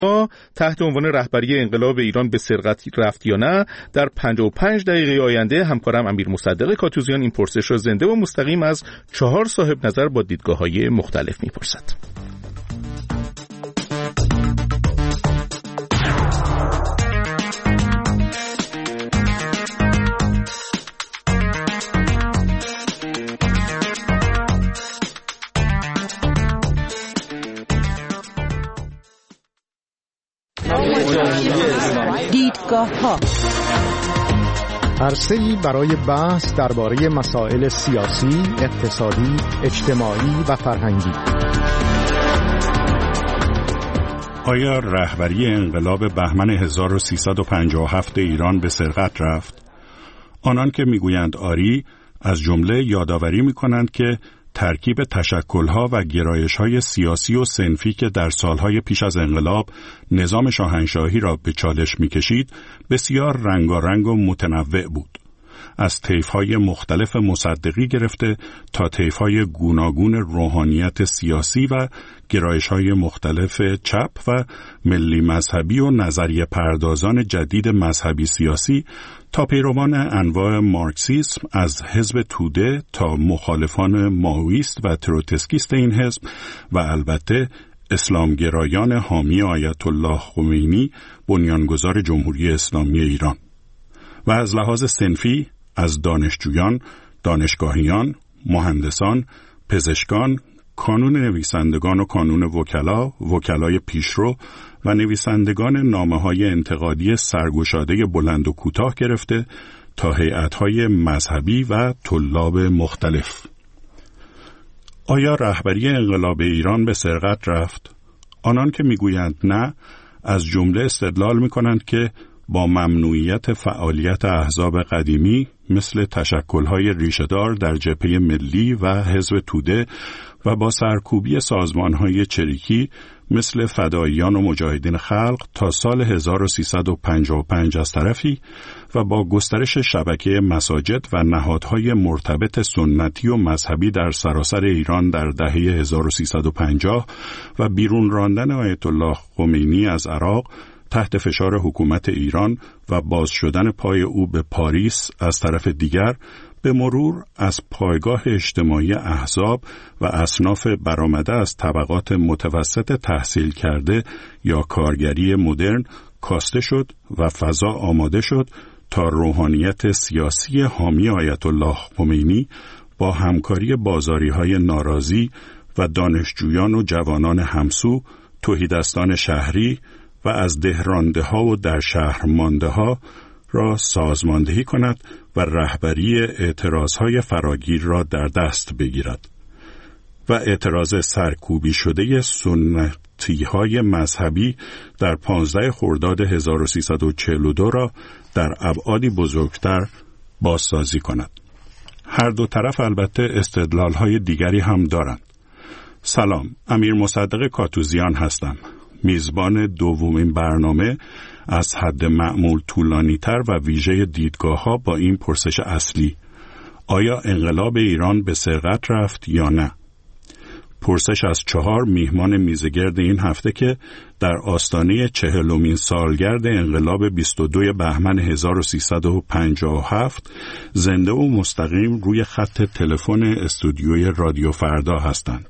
تحت عنوان رهبری انقلاب ایران به سرقت رفت یا نه، در 55 دقیقه آینده همکارم امیر مصدق کاتوزیان این پرسش را زنده و مستقیم از 4 صاحب نظر با دیدگاه‌های مختلف می‌پرسد. دیدگاه‌ها عرصه‌ای برای بحث درباره مسائل سیاسی، اقتصادی، اجتماعی و فرهنگی. آیا رهبری انقلاب بهمن 1357 ایران به سرقت رفت؟ آنان که میگویند آری، از جمله یادآوری می‌کنند که ترکیب تشکل‌ها و گرایش‌های سیاسی و صنفی که در سالهای پیش از انقلاب نظام شاهنشاهی را به چالش می‌کشید، بسیار رنگارنگ و متنوع بود. از طیف‌های مختلف مصدقی گرفته تا طیف‌های گوناگون روحانیت سیاسی و گرایش‌های مختلف چپ و ملی مذهبی و نظریه پردازان جدید مذهبی سیاسی تا پیروان انواع مارکسیسم، از حزب توده تا مخالفان مائویست و تروتسکیست این حزب و البته اسلامگرایان حامی آیت الله خمینی، بنیانگذار جمهوری اسلامی ایران. و از لحاظ صنفی از دانشجویان، دانشگاهیان، مهندسان، پزشکان، کانون نویسندگان و کانون وکلا، وکلای پیشرو و نویسندگان نامه‌های انتقادی سرگشاده بلند و کوتاه گرفته تا هیئت‌های مذهبی و طلاب مختلف. آیا رهبری انقلاب ایران به سرقت رفت؟ آنان که میگویند نه، از جمله استدلال می‌کنند که با ممنوعیت فعالیت احزاب قدیمی مثل تشکل‌های ریشه‌دار در جبهه ملی و حزب توده و با سرکوبی سازمان‌های چریکی مثل فداییان و مجاهدین خلق تا سال 1355 از طرفی و با گسترش شبکه مساجد و نهادهای مرتبط سنتی و مذهبی در سراسر ایران در دهه 1350 و بیرون راندن آیت الله خمینی از عراق تحت فشار حکومت ایران و باز شدن پای او به پاریس از طرف دیگر، به مرور از پایگاه اجتماعی احزاب و اصناف برآمده از طبقات متوسط تحصیل کرده یا کارگری مدرن کاسته شد و فضا آماده شد تا روحانیت سیاسی حامی آیت الله خمینی با همکاری بازاری‌های ناراضی و دانشجویان و جوانان همسو، تهیدستان شهری و از دهرانده ها و در شهر مانده ها را سازماندهی کند و رهبری اعتراضهای فراگیر را در دست بگیرد و اعتراض سرکوبی شده سنتی های مذهبی در 15 خرداد 1342 را در ابعادی بزرگتر بازسازی کند. هر دو طرف البته استدلال های دیگری هم دارند. سلام، امیر مصدق کاتوزیان هستم. میزبان دومین برنامه از حد معمول طولانی‌تر و ویژه دیدگاه‌ها با این پرسش اصلی: آیا انقلاب ایران به سرقت رفت یا نه؟ پرسش از 4 میهمان میزگرد این هفته که در آستانه 40مین سالگرد انقلاب 22 بهمن 1357 زنده و مستقیم روی خط تلفن استودیوی رادیو فردا هستند.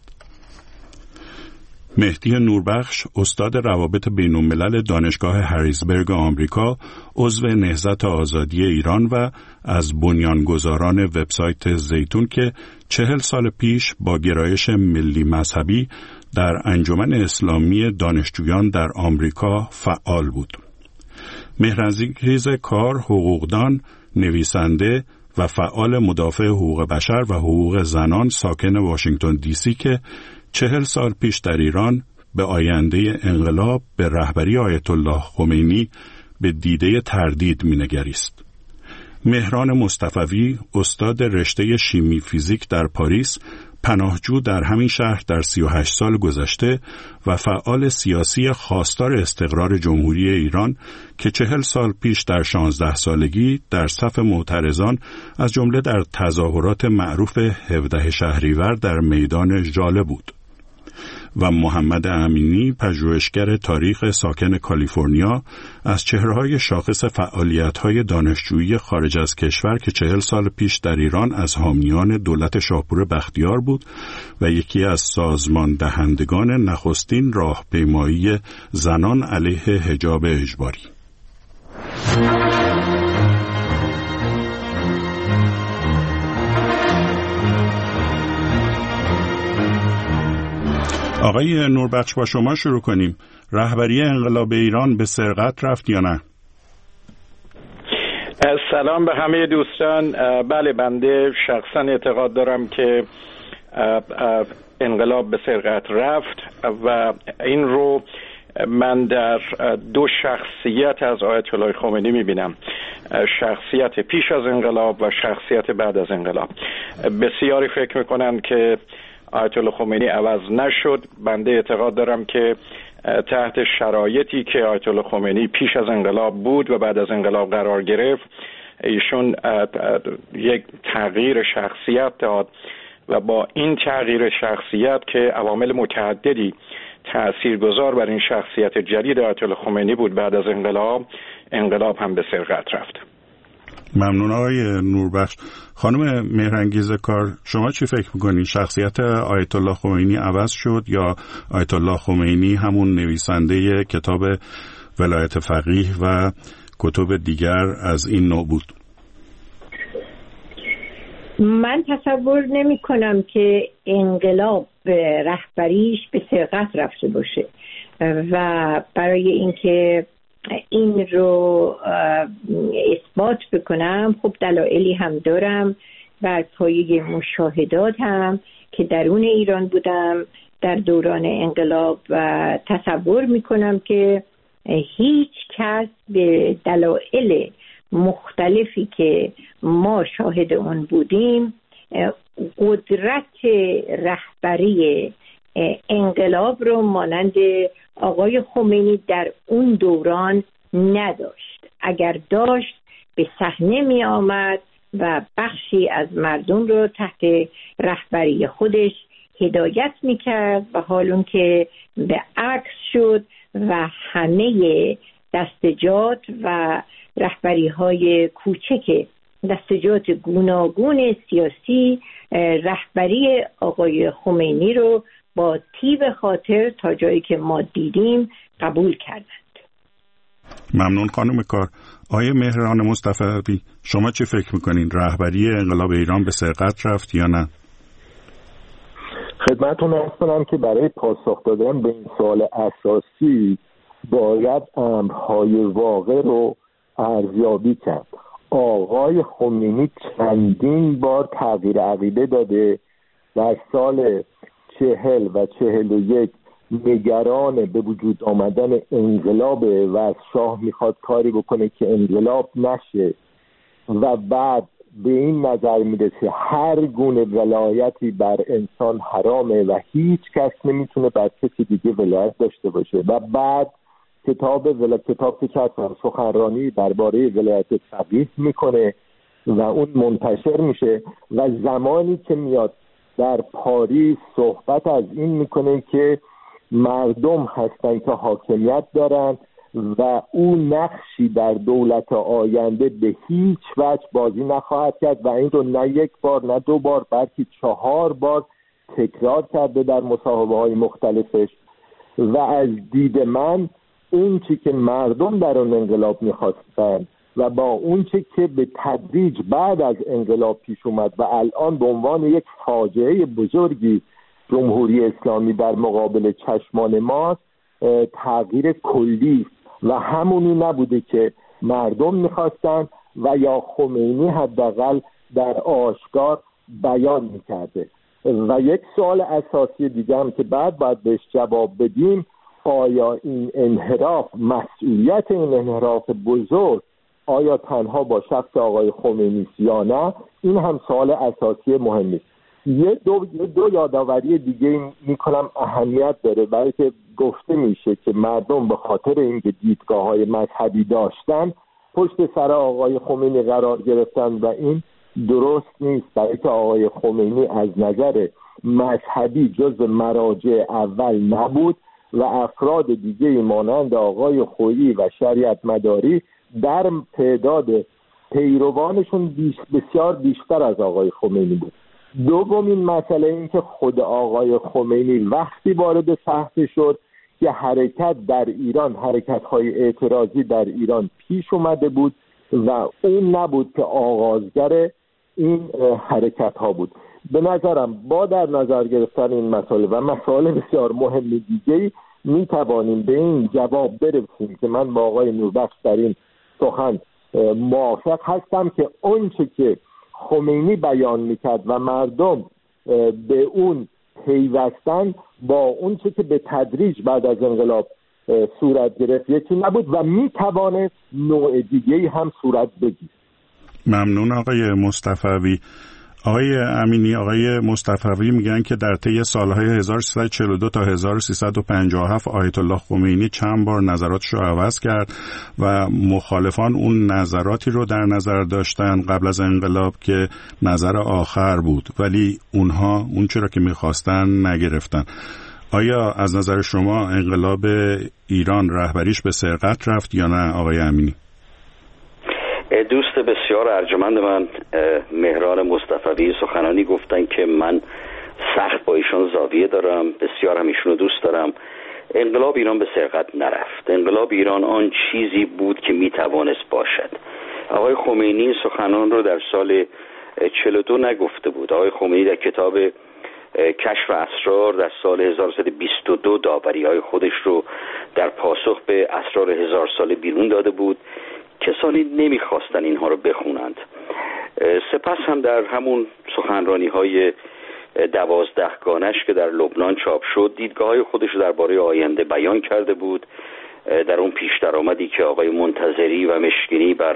مهدی نوربخش، استاد روابط بین‌الملل دانشگاه هریزبرگ آمریکا، عضو نهضت آزادی ایران و از بنیانگذاران وبسایت زیتون که 40 سال پیش با گرایش ملی مذهبی در انجمن اسلامی دانشجویان در آمریکا فعال بود. مهرعزیز کار، حقوقدان، نویسنده و فعال مدافع حقوق بشر و حقوق زنان ساکن واشنگتن دی سی که 40 سال پیش در ایران به آینده انقلاب به رهبری آیت الله خمینی به دیده تردید می‌نگریست. مهران مصطفوی، استاد رشته شیمی فیزیک در پاریس، پناهجو در همین شهر در 38 سال گذشته و فعال سیاسی خواستار استقرار جمهوری ایران که 40 سال پیش در 16 سالگی در صف معترضان از جمله در تظاهرات معروف 17 شهریور در میدان ژاله بود. و محمد امینی پژوهشگر تاریخ ساکن کالیفرنیا از چهره‌های شاخص فعالیت‌های دانشجویی خارج از کشور که 40 سال پیش در ایران از حامیان دولت شاپور بختیار بود و یکی از سازمان دهندگان نخستین راهپیمایی زنان علیه حجاب اجباری. آقای نوربخش با شما شروع کنیم. رهبری انقلاب ایران به سرقت رفت یا نه؟ سلام به همه دوستان. بله، بنده شخصا اعتقاد دارم که انقلاب به سرقت رفت و این رو من در دو شخصیت از آیت الله خمینی میبینم، شخصیت پیش از انقلاب و شخصیت بعد از انقلاب. بسیاری فکر میکنن که آیت الله خمینی عوض نشد. بنده اعتقاد دارم که تحت شرایطی که آیت الله خمینی پیش از انقلاب بود و بعد از انقلاب قرار گرفت، ایشون یک تغییر شخصیت داد و با این تغییر شخصیت که عوامل متعددی تاثیرگذار بر این شخصیت جدید آیت الله خمینی بود، بعد از انقلاب هم به سرقت رفت. ممنون آقای نوربخش. خانم مهرانگیز کار، شما چی فکر میکنین؟ شخصیت آیت الله خمینی عوض شد یا آیت الله خمینی همون نویسنده کتاب ولایت فقیه و کتب دیگر از این نوع بود؟ من تصور نمی کنم که انقلاب رهبریش به سرقت رفته باشه و برای اینکه این رو اثبات بکنم خب دلایلی هم دارم. بر پایه مشاهدات هم که درون ایران بودم در دوران انقلاب و تصور میکنم که هیچ کس به دلایل مختلفی که ما شاهد اون بودیم قدرت رهبری انقلاب رو مانند آقای خمینی در اون دوران نداشت. اگر داشت به صحنه می آمد و بخشی از مردم رو تحت رهبری خودش هدایت می کرد و حال اون که به عکس شد و همه دستجات و رهبری های کوچک دستجات گوناگون سیاسی رهبری آقای خمینی رو با طیب خاطر تا جایی که ما دیدیم قبول کردند. ممنون خانم کار. آیه مهران مصطفی، شما چی فکر میکنین؟ رهبری انقلاب ایران به سرقت رفت یا نه؟ خدمتتون عرض کنم که برای پاسخ دادن به این سوال اساسی باید امرهای واقع رو ارزیابی کرد. آقای خمینی چندین بار تغییر عقیده داده. در سال 40 و 41 نگران به وجود آمدن انقلابه و از شاه میخواد کاری بکنه که انقلاب نشه و بعد به این نظر میرسه هر گونه ولایتی بر انسان حرامه و هیچ کس نمیتونه بر کسی دیگه ولایت داشته باشه و بعد کتاب که چند سخنرانی درباره ولایت فقیه میکنه و اون منتشر میشه و زمانی که میاد در پاریس صحبت از این میکنه که مردم هستن که حاکمیت دارن و او نقشی در دولت آینده به هیچ وجه بازی نخواهد کرد و این رو نه یک بار نه دو بار بلکه 4 بار تکرار کرده در مصاحبه های مختلفش. و از دید من اون چی که مردم در اون انقلاب میخواستن و با اون چی که به تدریج بعد از انقلاب پیش اومد و الان به عنوان یک فاجعه بزرگی جمهوری اسلامی در مقابل چشمان ماست، تغییر کلی و همونی نبوده که مردم میخواستن و یا خمینی حداقل در آشکار بیان میکرده. و یک سوال اساسی دیگه هم که بعد باید بهش جواب بدیم، آیا این انحراف، مسئولیت این انحراف بزرگ آیا تنها با شخص آقای خمینی یا نه؟ این هم سوال اساسی مهمی است. یه دو یادآوری دیگه میکنم اهمیت داره، برای که گفته میشه که مردم به خاطر اینکه دیدگاه‌های مذهبی داشتن پشت سر آقای خمینی قرار گرفتن و این درست نیست، برای که آقای خمینی از نظر مذهبی جز مراجع اول نبود و افراد دیگه مانند آقای خویی و شریعت مداری در تعداد پیروانشون بسیار بیشتر از آقای خمینی بود. دومین مسئله این که خود آقای خمینی وقتی وارد صحنه شد که حرکت در ایران، حرکت‌های اعتراضی در ایران پیش اومده بود و اون نبود که آغازگر این حرکت‌ها بود. به نظرم با در نظر گرفتن این مسائل و مسائل بسیار مهم دیگه‌ای می توانیم به این جواب برسیم که من با آقای نوربخش در این سخن موافق هستم که اونچه که خمینی بیان میکرد و مردم به اون پیوستن با اونچه که به تدریج بعد از انقلاب صورت گرفت یکی نبود و میتوانست نوع دیگه‌ای هم صورت بگیرد. ممنون آقای مصطفوی. آقای امینی، آقای مصطفوی میگن که در طی سالهای 1342 تا 1357 آیت الله خمینی چند بار نظراتش رو عوض کرد و مخالفان اون نظراتی رو در نظر داشتن قبل از انقلاب که نظر آخر بود، ولی اونها اون چرا که میخواستن نگرفتن. آیا از نظر شما انقلاب ایران رهبریش به سرقت رفت یا نه آقای امینی؟ دوست بسیار ارجمند من مهران مصطفوی سخنانی گفتن که من سخت با ایشون زاویه دارم، بسیار هم ایشونو دوست دارم. انقلاب ایران به سرقت نرفت. انقلاب ایران آن چیزی بود که میتوانست باشد. آقای خمینی سخنان رو در سال 42 نگفته بود. آقای خمینی در کتاب کشف اسرار در سال 1322 داوری‌های خودش رو در پاسخ به اسرار 1000 ساله بیرون داده بود. کسانی نمیخواستن اینها رو بخونند. سپس هم در همون سخنرانی‌های 12 گانش که در لبنان چاپ شد دیدگاه‌های خودش رو درباره آینده بیان کرده بود. در اون پیش درآمدی که آقای منتظری و مشکینی بر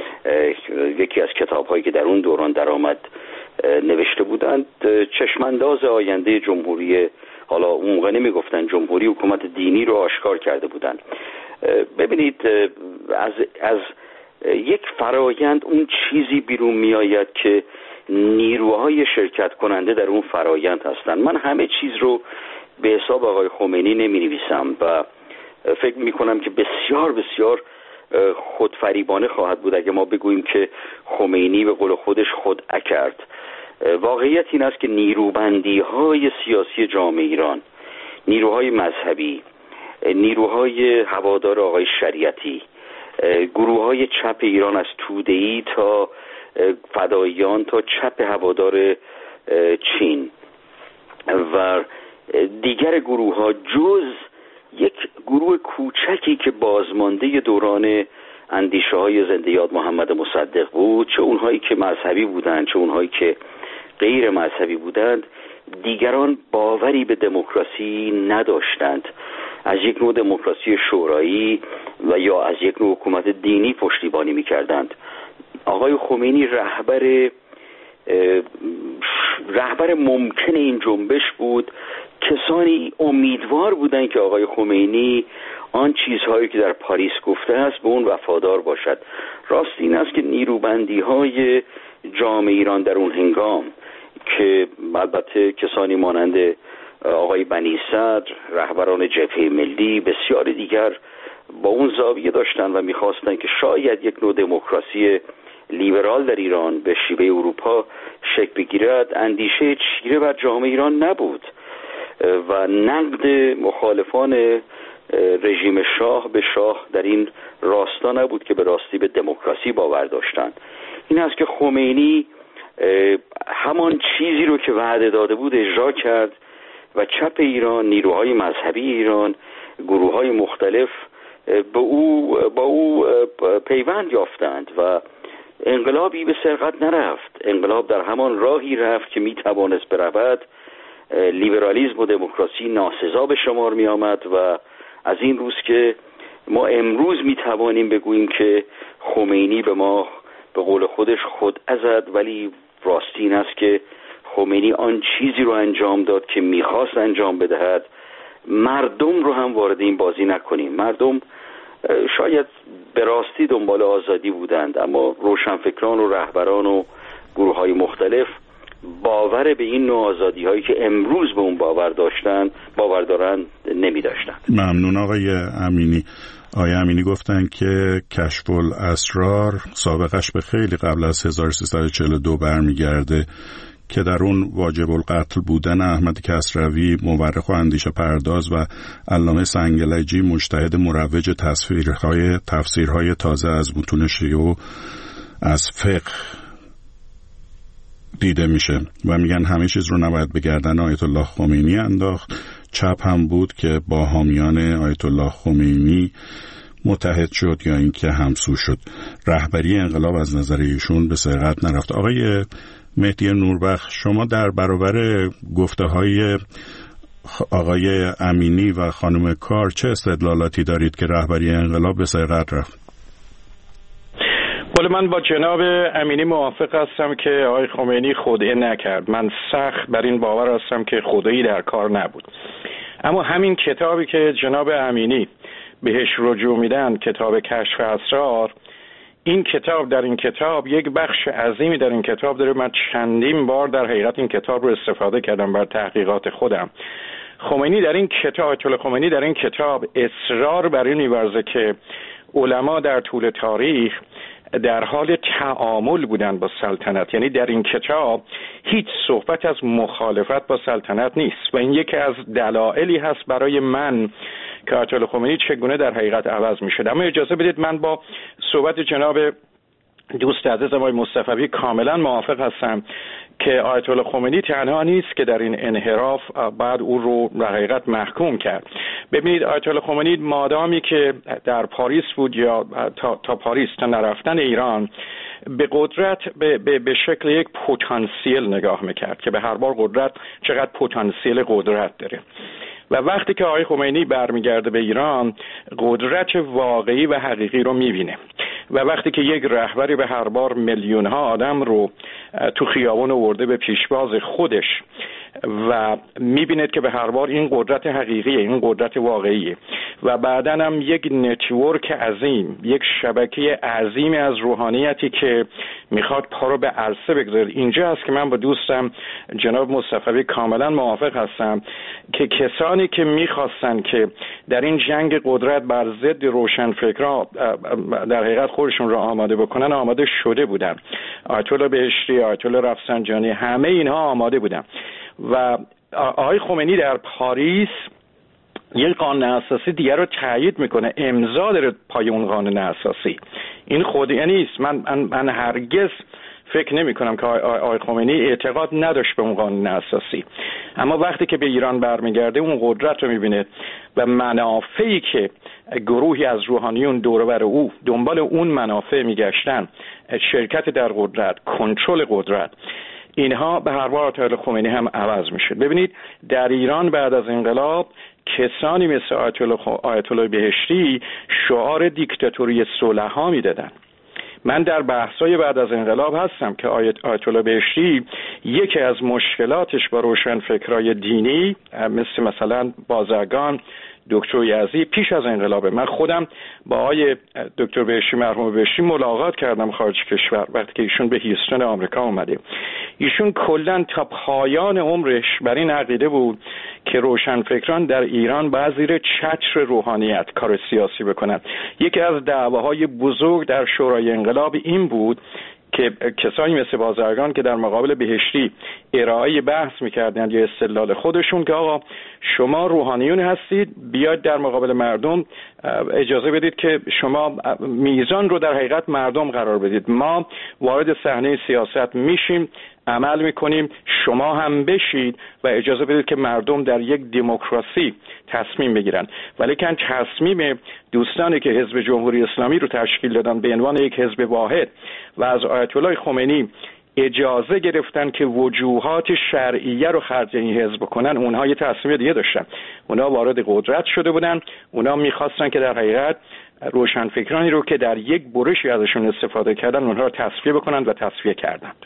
یکی از کتاب‌هایی که در اون دوران درآمد نوشته بودند چشمانداز آینده جمهوری، حالا اون موقع نمیگفتن جمهوری، حکومت دینی رو آشکار کرده بودند. ببینید از یک فرایند اون چیزی بیرون می آید که نیروهای شرکت کننده در اون فرایند هستند. من همه چیز رو به حساب آقای خمینی نمی نویسم و فکر می کنم که بسیار بسیار خودفریبانه خواهد بود اگه ما بگوییم که خمینی به قول خودش خدعه کرد. واقعیت این است که نیروبندی های سیاسی جامعه ایران، نیروهای مذهبی، نیروهای هوادار آقای شریعتی، گروه‌های چپ ایران از توده‌ای تا فداییان تا چپ هوادار چین و دیگر گروه‌ها جز یک گروه کوچکی که بازمانده دوران اندیشه‌های زنده یاد محمد مصدق بود، چه اونهایی که مذهبی بودند چه اونهایی که غیر مذهبی بودند، دیگران باوری به دموکراسی نداشتند. از یک نوع دموکراسی شورایی و یا از یک نوع حکومت دینی پشتیبانی می‌کردند. آقای خمینی رهبر ممکن این جنبش بود. کسانی امیدوار بودند که آقای خمینی آن چیزهایی که در پاریس گفته است به اون وفادار باشد. راست این است که نیروبندی‌های جامعه ایران در اون هنگام که البته کسانی مانند آقای بنی صدر، رهبران جبهه ملی، بسیاری دیگر با اون زاویه داشتن و می‌خواستند که شاید یک نوع دموکراسی لیبرال در ایران به شیوه اروپا شکل بگیرد. اندیشه چیره بر جامعه ایران نبود و نقد مخالفان رژیم شاه به شاه در این راستا نبود که به راستی به دموکراسی باور داشتند. این است که خمینی همان چیزی رو که وعده داده بود اجرا کرد و چپ ایران، نیروهای مذهبی ایران، گروه‌های مختلف با او پیوند یافتند و انقلابی به سرقت نرفت. انقلاب در همان راهی رفت که میتوانست برود. لیبرالیسم و دموکراسی ناسزا به شمار می آمد و از این روز که ما امروز میتوانیم بگوییم که خمینی به ما به قول خودش خدعه زد، ولی راستی این است که خمینی آن چیزی رو انجام داد که میخواست انجام بدهد. مردم رو هم وارد این بازی نکنیم. مردم شاید به راستی دنبال آزادی بودند، اما روشنفکران و رهبران و گروه‌های مختلف باور به این نوع آزادی هایی که امروز به اون باور دارن نمی داشتن. ممنون آقای امینی. آقای امینی گفتن که کشف الاسرار سابقش به خیلی قبل از 1342 برمیگرده که در اون واجب القتل بودن احمد کسروی، مورخ و اندیشه پرداز و علامه سنگلجی مجتهد مروج تفسیرهای تازه از متون شیعه و از فقه دیده میشه و میگن همه چیز رو نباید به گردن آیت الله خمینی انداخت. چپ هم بود که با حامیان آیت الله خمینی متحد شد یا اینکه همسو شد. رهبری انقلاب از نظر ایشون به سرقت نرفت. آقای مهدی نوربخش، شما در برابر گفته‌های آقای امینی و خانم کار چه استدلالاتی دارید که رهبری انقلاب به سرقت رفت؟ ولی من با جناب امینی موافق هستم که آقای خمینی خودعه نکرد. من سخت بر این باور هستم که خودعه‌ای در کار نبود. اما همین کتابی که جناب امینی بهش رجوع میدن، کتاب کشف اسرار، این کتاب در این کتاب یک بخش عظیمی در این کتاب داره. من چندین بار در حقیقت این کتاب رو استفاده کردم بر تحقیقات خودم. خمینی در این کتاب، آیت الله خمینی در این کتاب اصرار بر این می‌ورزه که علما در طول تاریخ در حال تعامل بودن با سلطنت. یعنی در این کتاب هیچ صحبت از مخالفت با سلطنت نیست و این یکی از دلایلی هست برای من که آیت الله خمینی چگونه در حقیقت عوض می‌شد. اما اجازه بدید من با صحبت جناب دوست عزیز آقای مصطفوی کاملا موافق هستم که آیت الله خمینی تنها نیست که در این انحراف بعد او رو در حقیقت محکوم کرد. ببینید آیت الله خمینی مادامی که در پاریس بود یا تا پاریس تا نرفتن ایران به قدرت به شکل یک پتانسیل نگاه میکرد که به هر بار قدرت چقدر پتانسیل قدرت داره و وقتی که آقای خمینی برمیگرده به ایران قدرت واقعی و حقیقی رو میبینه و وقتی که یک رهبری به هر بار میلیون ها آدم رو تو خیابان آورده به پیشواز خودش و میبیند که به هر بار این قدرت حقیقیه، این قدرت واقعیه و بعداً هم یک نتورک عظیم، یک شبکه عظیمی از روحانیتی که میخواد پا رو به عرصه بگذاره. اینجا هست که من با دوستم جناب مصطفوی کاملا موافق هستم که کسانی که میخواستن که در این جنگ قدرت بر ضد روشنفکران در حقیقت خودشون رو آماده بکنن آماده شده بودن. آیت الله بهشتی، آیت الله رفسنجانی، همه اینها آماده بودن و آقای خمینی در پاریس یک قانون اساسی دیگر رو تایید میکنه، امضا داره پای اون قانون اساسی. این خودی نیست. من هرگز فکر نمی کنم که آقای خمینی اعتقاد نداشت به اون قانون اساسی، اما وقتی که به ایران برمیگرده اون قدرت رو میبینه و منافعی که گروهی از روحانیون دور و بر او دنبال اون منافع میگشتن، شرکت در قدرت، کنترل قدرت، اینها به هر بار آیت الله خمینی هم عوض میشه. ببینید در ایران بعد از انقلاب کسانی مثل آیت الله بهشتی شعار دیکتاتوری صلح‌ها میدادن. من در بحث‌های بعد از انقلاب هستم که آیت الله بهشتی یکی از مشکلاتش با روشنفکرای دینی مثلا بازرگان، دکتر یزدی پیش از انقلابه. من خودم با آقای دکتر بهشتی، مرحوم بهشتی ملاقات کردم خارج کشور وقتی که ایشون به هیوستن آمریکا اومده. ایشون کلاً تا پایان عمرش بر این عقیده بود که روشنفکران در ایران باید زیر چتر روحانیت کار سیاسی بکنن. یکی از دعواهای بزرگ در شورای انقلاب این بود که کسانی مثل بازرگان که در مقابل بهشتی ارائه بحث میکردند یا استدلال خودشون که آقا شما روحانیون هستید، بیاید در مقابل مردم اجازه بدید که شما میزان رو در حقیقت مردم قرار بدید، ما وارد صحنه سیاست میشیم، عمل میکنیم، شما هم بشید و اجازه بدید که مردم در یک دموکراسی تصمیم بگیرن. ولی که تصمیم دوستانی که حزب جمهوری اسلامی رو تشکیل دادن به عنوان یک حزب واحد و از آیت الله خمینی اجازه گرفتن که وجوهات شرعیه رو خرج این حزب کنن، اونها یه تصمیم دیگه داشتن. اونها وارد قدرت شده بودن، اونها میخواستن که در حقیقت روشنفکرانی رو که در یک برشی ازشون استفاده کردن اونها رو تصفیه بکنن و تصفیه کردند.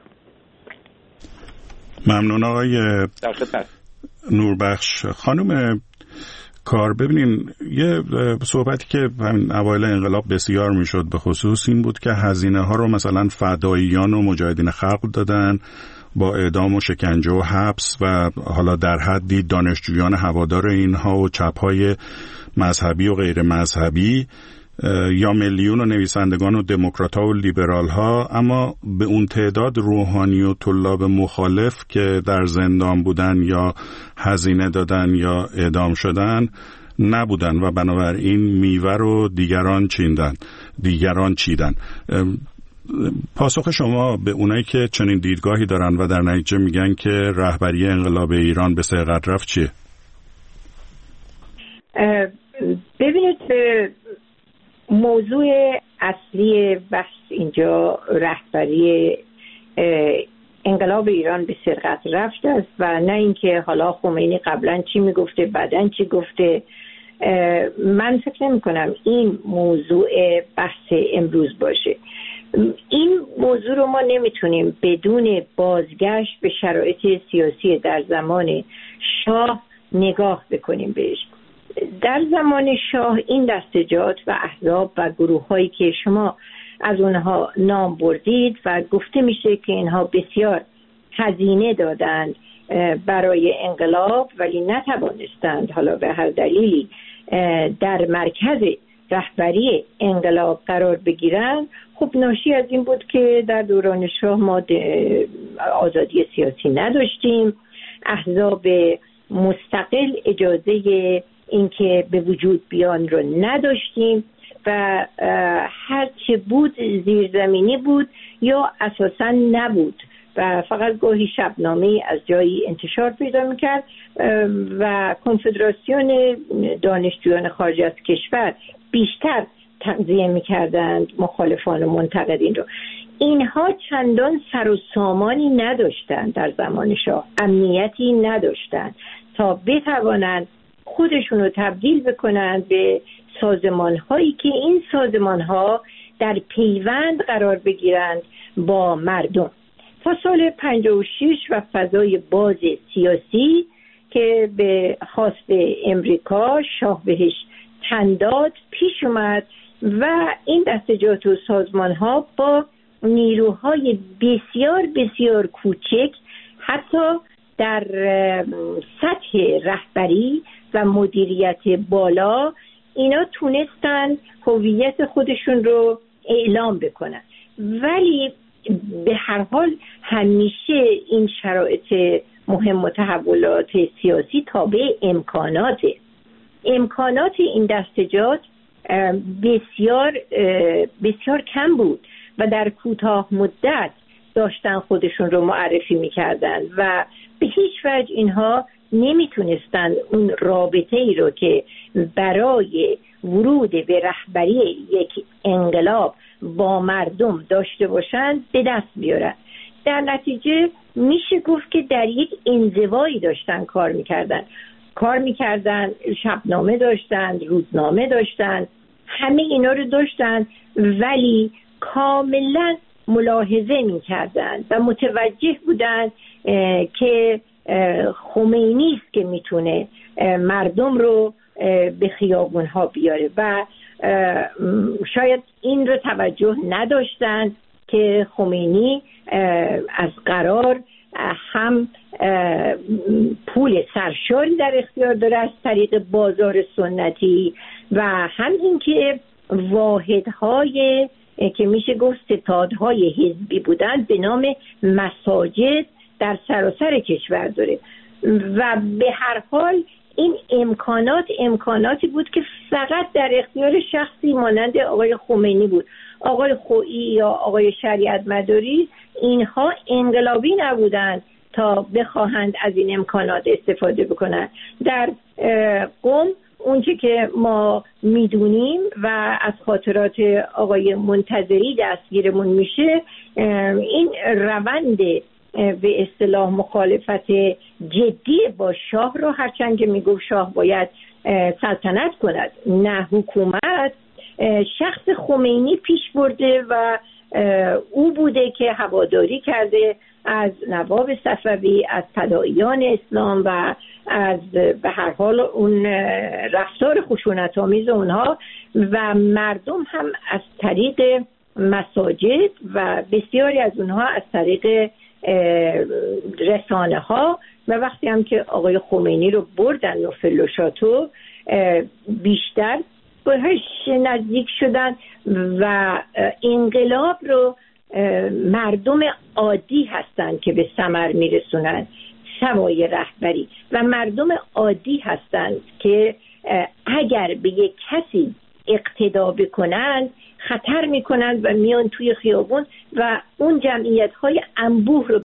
ممنون آقای نوربخش. خانم کار، ببینین یه صحبتی که همین اوایل انقلاب بسیار میشد به خصوص این بود که هزینه ها رو مثلا فداییان و مجاهدین خلق دادن، با اعدام و شکنجه و حبس و حالا در حدی دانشجویان هوادار اینها و چپ‌های مذهبی و غیر مذهبی یا ملیون و نویسندگان و دموکرات‌ها و لیبرال‌ها، اما به اون تعداد روحانی و طلاب مخالف که در زندان بودن یا هزینه دادن یا اعدام شدن نبودن و بنابراین میوه رو دیگران چیدن. پاسخ شما به اونایی که چنین دیدگاهی دارن و در نتیجه میگن که رهبری انقلاب ایران به سرقت رفت چیه؟ ببینید، موضوع اصلی بحث اینجا رهبری انقلاب ایران به سرقت رفت است و نه اینکه حالا خمینی قبلا چی میگفته بعدن چی گفته. من فکر نمی کنم این موضوع بحث امروز باشه. این موضوع رو ما نمیتونیم بدون بازگشت به شرایط سیاسی در زمان شاه نگاه بکنیم بهش. در زمان شاه این دستجات و احزاب و گروه هایی که شما از اونها نام بردید و گفته میشه که اینها بسیار هزینه دادند برای انقلاب ولی نتوانستند حالا به هر دلیلی در مرکز رهبری انقلاب قرار بگیرن، خب ناشی از این بود که در دوران شاه ما آزادی سیاسی نداشتیم، احزاب مستقل اجازه اینکه به وجود بیان رو نداشتیم و هر چه بود زیرزمینی بود یا اساساً نبود و فقط گاهی شبنامه‌ای از جایی انتشار پیدا میکرد و کنفدراسیون دانشجویان خارج از کشور بیشتر تغذیه میکردند مخالفان و منتقدین رو. اینها چندان سر و سامانی نداشتند در زمان شاه، امنیتی نداشتند تا بتوانند خودشون رو تبدیل بکنند به سازمان هایی که این سازمان ها در پیوند قرار بگیرند با مردم. تا سال 56 و فضای باز سیاسی که به خواست امریکا شاه بهش تن داد پیش اومد و این دستجات و سازمان ها با نیروهای بسیار بسیار کوچک حتی در سطح رهبری و مدیریت بالا اینا تونستن هویت خودشون رو اعلام بکنن. ولی به هر حال همیشه این شرایط مهم و تحولات سیاسی تابع امکانات این دستجات بسیار بسیار کم بود و در کوتاه مدت داشتن خودشون رو معرفی میکردن و به هیچ وجه اینها نمیتونستن اون رابطه ای رو که برای ورود به رهبری یک انقلاب با مردم داشته باشند به دست بیارن. در نتیجه میشه گفت که در یک انزوایی داشتن کار میکردن، شبنامه داشتن، روزنامه داشتن، همه اینا رو داشتن ولی کاملا ملاحظه میکردن و متوجه بودن که خمینی است که میتونه مردم رو به خیابون ها بیاره و شاید این رو توجه نداشتن که خمینی از قرار هم پول سرشاری در اختیار داره از طریق بازار سنتی و هم اینکه واحدهای که میشه گفت ستادهای حزبی بودن به نام مساجد در سراسر کشور داره و به هر حال این امکاناتی بود که فقط در اختیار شخصی مانند آقای خمینی بود. آقای خویی یا آقای شریعت مداری اینها انقلابی نبودند تا بخواهند از این امکانات استفاده بکنند. در قم اونچه که ما میدونیم و از خاطرات آقای منتظری دستگیرمون میشه این روند به اصطلاح مخالفت جدی با شاه رو، هرچند که میگفت شاه باید سلطنت کند نه حکومت، شخص خمینی پیش برده و او بوده که هواداری کرده از نواب صفوی، از فداییان اسلام و از به هر حال اون رفتار خشونت‌آمیز اونها و مردم هم از طریق مساجد و بسیاری از اونها از طریق رسانه ها و وقتی هم که آقای خمینی رو بردن نوفل و شاتو بیشتر بهش نزدیک شدن و انقلاب رو مردم عادی هستن که به ثمر میرسونن، سوای رهبری، و مردم عادی هستن که اگر به یک کسی اقتدا بکنن خطر میکنن و میان توی خیابون و اون جمعیت های انبوه رو